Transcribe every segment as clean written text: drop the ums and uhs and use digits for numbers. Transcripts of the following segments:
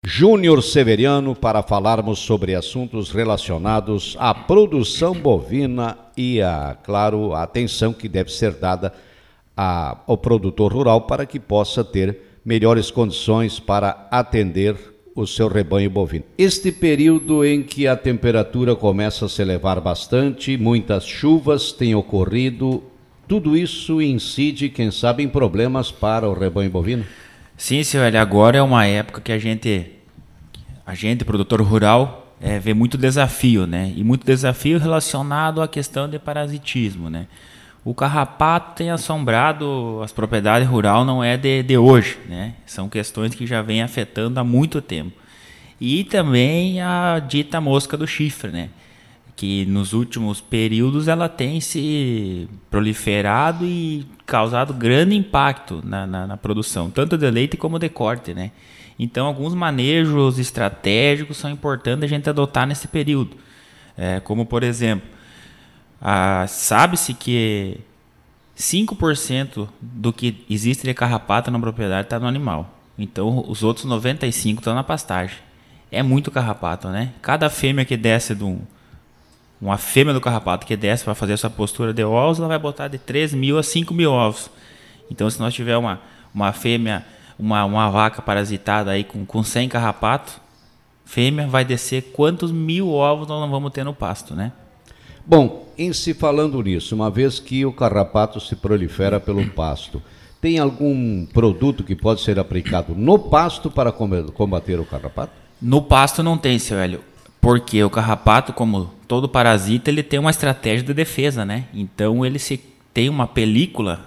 Júnior Severiano para falarmos sobre assuntos relacionados à produção bovina e, claro, a atenção que deve ser dada ao produtor rural para que possa ter melhores condições para atender o seu rebanho bovino. Este período em que a temperatura começa a se elevar bastante, muitas chuvas têm ocorrido, tudo isso incide, quem sabe, em problemas para o rebanho bovino? Sim, seu Hélio, agora é uma época que a gente, produtor rural, vê muito desafio, né? E muito desafio relacionado à questão de parasitismo, né? O carrapato tem assombrado as propriedades rurais, não é de hoje, né? São questões que já vêm afetando há muito tempo. E também a dita mosca do chifre, né? Que nos últimos períodos ela tem se proliferado e causado grande impacto na produção, tanto de leite como de corte, né? Então, alguns manejos estratégicos são importantes a gente adotar nesse período. Como, por exemplo, sabe-se que 5% do que existe de carrapato na propriedade está no animal. Então, os outros 95% estão na pastagem. É muito carrapato, né? Cada fêmea que desce uma fêmea do carrapato que desce para fazer essa postura de ovos, ela vai botar de 3.000 a 5.000 ovos. Então, se nós tiver uma fêmea, uma vaca parasitada aí com 100 carrapatos, fêmea vai descer quantos 1.000 ovos nós não vamos ter no pasto, né? Bom, em se falando nisso, uma vez que o carrapato se prolifera pelo pasto, tem algum produto que pode ser aplicado no pasto para combater o carrapato? No pasto não tem, seu Hélio. Porque o carrapato, como todo parasita, ele tem uma estratégia de defesa, né? Então ele tem uma película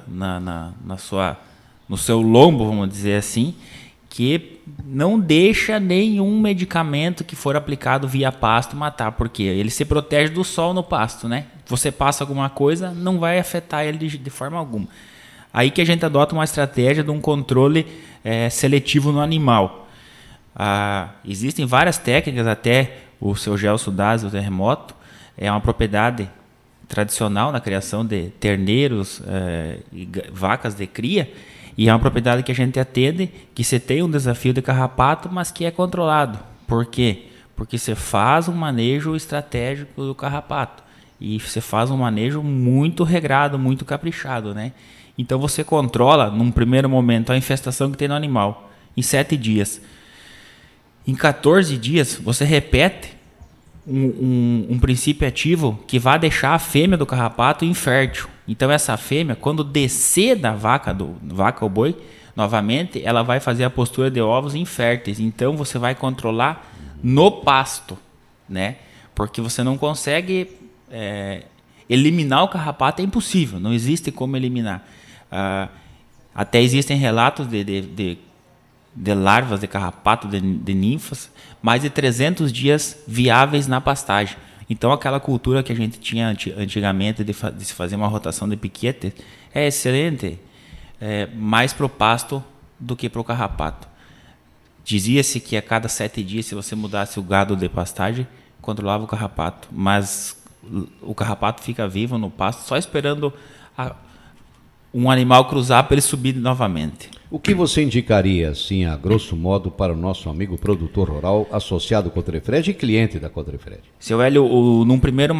no seu lombo, vamos dizer assim, que não deixa nenhum medicamento que for aplicado via pasto matar, porque ele se protege do sol no pasto, né? Você passa alguma coisa, não vai afetar ele de forma alguma. Aí que a gente adota uma estratégia de um controle seletivo no animal. Existem várias técnicas, até o seu Gelson Dazzi, o terremoto, é uma propriedade tradicional na criação de terneiros e vacas de cria, e é uma propriedade que a gente atende, que você tem um desafio de carrapato, mas que é controlado. Por quê? Porque você faz um manejo estratégico do carrapato, e você faz um manejo muito regrado, muito caprichado, né? Então você controla, num primeiro momento, a infestação que tem no animal, em 7 dias. Em 14 dias, você repete um princípio ativo que vai deixar a fêmea do carrapato infértil. Então, essa fêmea, quando descer da vaca ou boi, novamente, ela vai fazer a postura de ovos inférteis. Então, você vai controlar no pasto, né? Porque você não consegue eliminar o carrapato, é impossível, não existe como eliminar. Até existem relatos de larvas de carrapato, de ninfas, mais de 300 dias viáveis na pastagem. Então, aquela cultura que a gente tinha antigamente de se fazer uma rotação de piquete é excelente, mais para o pasto do que para o carrapato. Dizia-se que a cada 7 dias, se você mudasse o gado de pastagem, controlava o carrapato. Mas o carrapato fica vivo no pasto, só esperando um animal cruzar para ele subir novamente. O que você indicaria, assim, a grosso modo, para o nosso amigo produtor rural associado com a Codrefred e cliente da Codrefred? Seu Hélio, num primeiro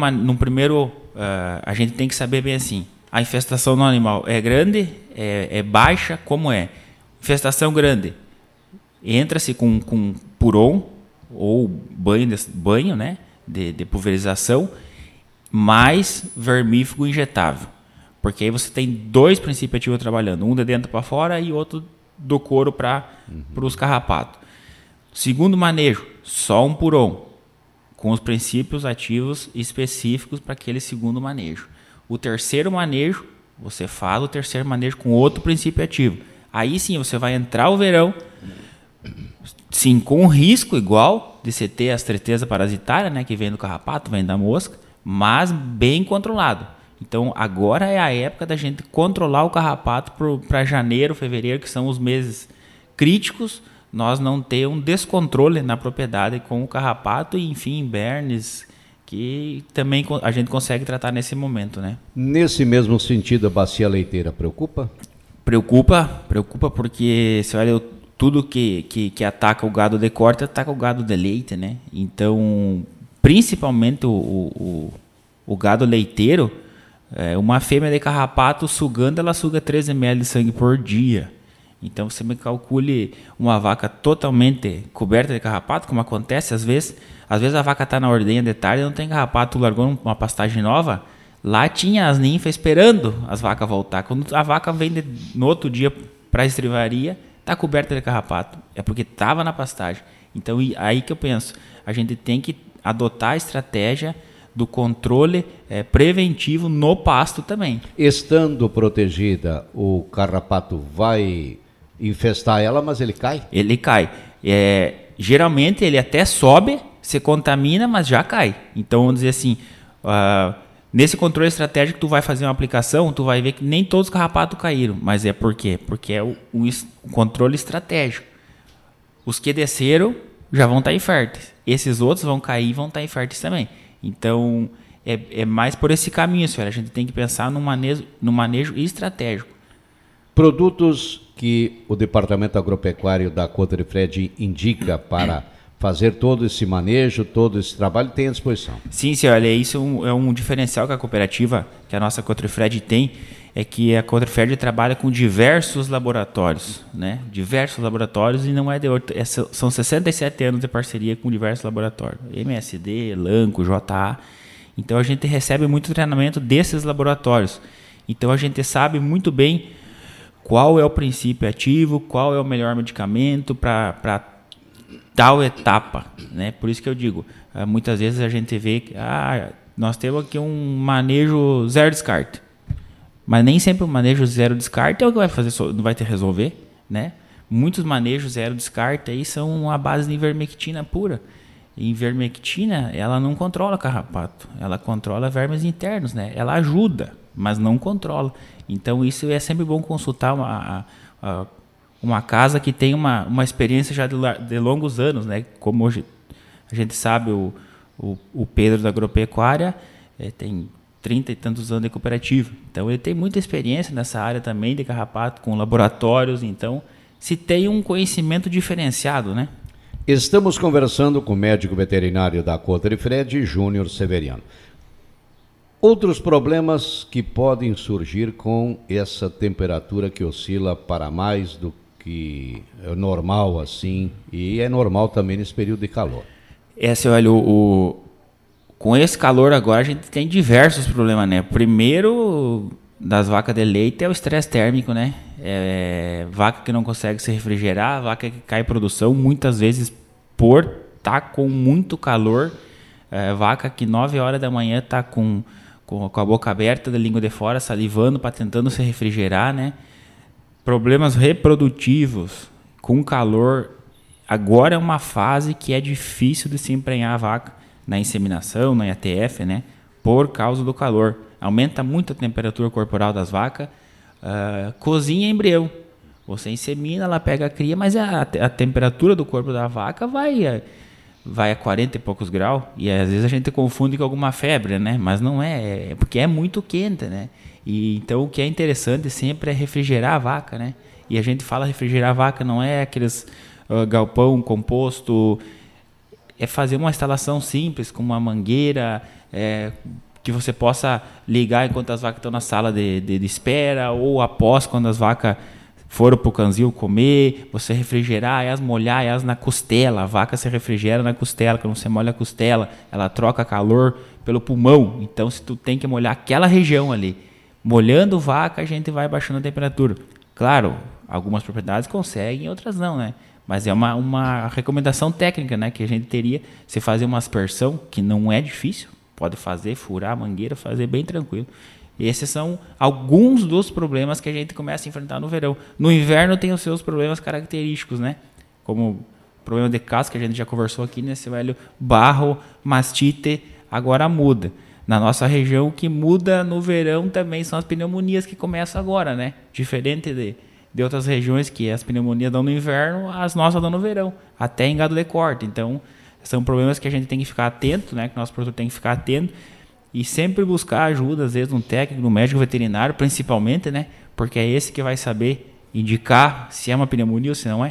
a gente tem que saber bem assim, a infestação no animal é grande, é baixa, como é? Infestação grande, entra-se com puron ou banho, né, de pulverização, mais vermífugo injetável. Porque aí você tem 2 princípios ativos trabalhando, um de dentro para fora e outro do couro para os carrapatos. Segundo manejo, só um puron, com os princípios ativos específicos para aquele segundo manejo. O terceiro manejo, você faz o terceiro manejo com outro princípio ativo. Aí sim você vai entrar o verão, sim, com um risco igual de você ter as tristezas parasitárias, né, que vem do carrapato, vem da mosca, mas bem controlado. Então, agora é a época da gente controlar o carrapato para janeiro, fevereiro, que são os meses críticos, nós não ter um descontrole na propriedade com o carrapato e, enfim, bernes, que também a gente consegue tratar nesse momento, né? Nesse mesmo sentido, a bacia leiteira preocupa? Preocupa porque, se olha, tudo que ataca o gado de corte, ataca o gado de leite, né? Então, principalmente o gado leiteiro, uma fêmea de carrapato sugando, ela suga 13 ml de sangue por dia. Então, você me calcule uma vaca totalmente coberta de carrapato, como acontece às vezes. Às vezes a vaca está na ordenha de tarde, não tem carrapato, largou uma pastagem nova. Lá tinha as ninfas esperando as vacas voltar. Quando a vaca vem no outro dia para a estrivaria, está coberta de carrapato. É porque estava na pastagem. Então, aí que eu penso, a gente tem que adotar a estratégia do controle preventivo no pasto também. Estando protegida, o carrapato vai infestar ela, mas ele cai? Ele cai. Geralmente ele até sobe, se contamina, mas já cai. Então, vamos dizer assim, nesse controle estratégico, tu vai fazer uma aplicação, tu vai ver que nem todos os carrapatos caíram. Mas por quê? Porque é o controle estratégico. Os que desceram já vão estar inférteis. Esses outros vão cair e vão estar inférteis também. Então, é mais por esse caminho, senhora. A gente tem que pensar no manejo estratégico. Produtos que o Departamento Agropecuário da Cotrifred indica para fazer todo esse manejo, todo esse trabalho, tem à disposição. Sim, senhora. Isso é um diferencial que a cooperativa, que a nossa Cotrifred tem, é que a Cotrifred trabalha com diversos laboratórios, né? Diversos laboratórios, e não é de outro. São 67 anos de parceria com diversos laboratórios. MSD, Elanco, JA. Então, a gente recebe muito treinamento desses laboratórios. Então, a gente sabe muito bem qual é o princípio ativo, qual é o melhor medicamento para tal etapa, né? Por isso que eu digo, muitas vezes a gente vê que nós temos aqui um manejo zero descarte. Mas nem sempre o manejo zero descarte é o que vai fazer, não vai te resolver, né? Muitos manejos zero descarte aí são a base de ivermectina pura. E ivermectina, ela não controla carrapato, ela controla vermes internos, né? Ela ajuda, mas não controla. Então, isso é sempre bom consultar uma casa que tem uma experiência já de longos anos, né? Como hoje a gente sabe, o Pedro da Agropecuária tem 30 e tantos anos de cooperativa. Então, ele tem muita experiência nessa área também de carrapato, com laboratórios. Então, se tem um conhecimento diferenciado, né? Estamos conversando com o médico veterinário da Cotrifred, Júnior Severiano. Outros problemas que podem surgir com essa temperatura que oscila para mais do que é normal, assim, e é normal também nesse período de calor. Olha, com esse calor agora a gente tem diversos problemas, né? Primeiro, das vacas de leite é o estresse térmico, né? Vaca que não consegue se refrigerar, vaca que cai em produção, muitas vezes por estar com muito calor, vaca que 9 horas da manhã está com a boca aberta, da língua de fora, salivando, tentando se refrigerar, né? Problemas reprodutivos com calor. Agora é uma fase que é difícil de se emprenhar a vaca na inseminação, na IATF, né? Por causa do calor. Aumenta muito a temperatura corporal das vacas, cozinha embrião. Você insemina, ela pega a cria, mas a temperatura do corpo da vaca vai a 40 e poucos graus, e às vezes a gente confunde com alguma febre, né? Mas não é porque é muito quente, né? E então o que é interessante sempre é refrigerar a vaca, né? E a gente fala refrigerar a vaca, não é aqueles galpão composto, é fazer uma instalação simples, com uma mangueira, que você possa ligar enquanto as vacas estão na sala de espera, ou após, quando as vacas foram para o canzil comer, você refrigerar elas, molhar elas na costela. A vaca se refrigera na costela. Quando você molha a costela, ela troca calor pelo pulmão. Então, se tu tem que molhar aquela região ali, molhando vaca, a gente vai baixando a temperatura. Claro, algumas propriedades conseguem, outras não, né? Mas é uma recomendação técnica, né? Que a gente teria, se fazer uma aspersão, que não é difícil, pode fazer, furar a mangueira, fazer bem tranquilo. Esses são alguns dos problemas que a gente começa a enfrentar no verão. No inverno tem os seus problemas característicos, né? Como o problema de casca, que a gente já conversou aqui, nesse velho barro, mastite, agora muda. Na nossa região, o que muda no verão também são as pneumonias que começam agora, né? Diferente de outras regiões que as pneumonias dão no inverno, as nossas dão no verão, até em gado de corte. Então, são problemas que a gente tem que ficar atento, né? Que o nosso produtor tem que ficar atento. E sempre buscar ajuda, às vezes, de um técnico, de um médico veterinário, principalmente, né? Porque é esse que vai saber indicar se é uma pneumonia ou se não é.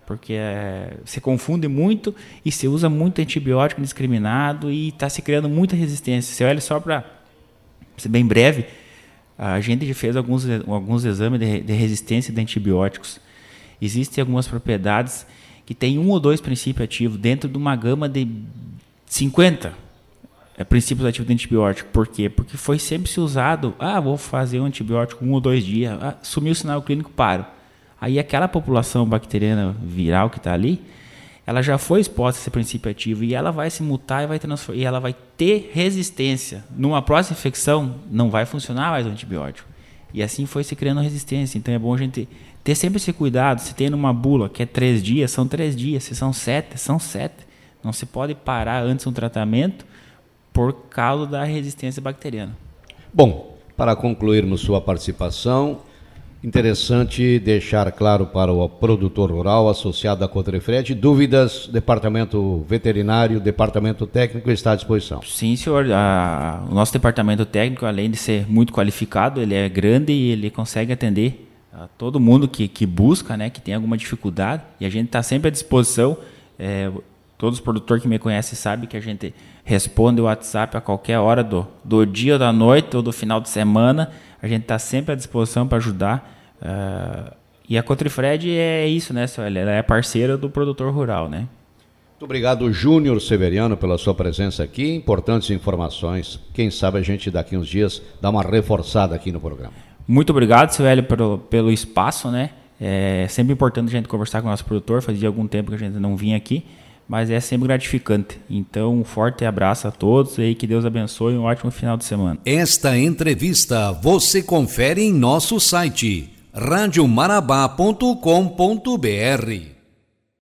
porque se confunde muito e se usa muito antibiótico indiscriminado e está se criando muita resistência. Você olha só para ser bem breve, a gente fez alguns exames de resistência de antibióticos. Existem algumas propriedades que têm 1 ou 2 princípios ativos dentro de uma gama de 50 princípios ativos de antibiótico. Por quê? Porque foi sempre se usado, vou fazer um antibiótico 1 ou 2 dias, sumiu o sinal clínico, paro. Aí aquela população bacteriana viral que está ali, ela já foi exposta a esse princípio ativo e ela vai se mutar e ela vai ter resistência. Numa próxima infecção, não vai funcionar mais o antibiótico. E assim foi se criando resistência. Então é bom a gente ter sempre esse cuidado. Se tem numa bula que é 3 dias, são 3 dias. Se são 7, são 7. Não se pode parar antes do tratamento por causa da resistência bacteriana. Bom, para concluirmos sua participação, interessante deixar claro para o produtor rural associado à Cotrifred, dúvidas, departamento veterinário, departamento técnico está à disposição. Sim, senhor. O nosso departamento técnico, além de ser muito qualificado, ele é grande e ele consegue atender a todo mundo que busca, né, que tem alguma dificuldade, e a gente está sempre à disposição. Todos os produtores que me conhecem sabem que a gente responde o WhatsApp a qualquer hora do dia ou da noite ou do final de semana. A gente está sempre à disposição para ajudar. E a Cotrifred é isso, né, senhor? Ela é parceira do produtor rural, né? Muito obrigado, Júnior Severiano, pela sua presença aqui. Importantes informações. Quem sabe a gente daqui uns dias dá uma reforçada aqui no programa. Muito obrigado, seu Hélio, pelo espaço, né? É sempre importante a gente conversar com o nosso produtor. Fazia algum tempo que a gente não vinha aqui, mas é sempre gratificante. Então, um forte abraço a todos e que Deus abençoe e um ótimo final de semana. Esta entrevista você confere em nosso site radiomarabá.com.br.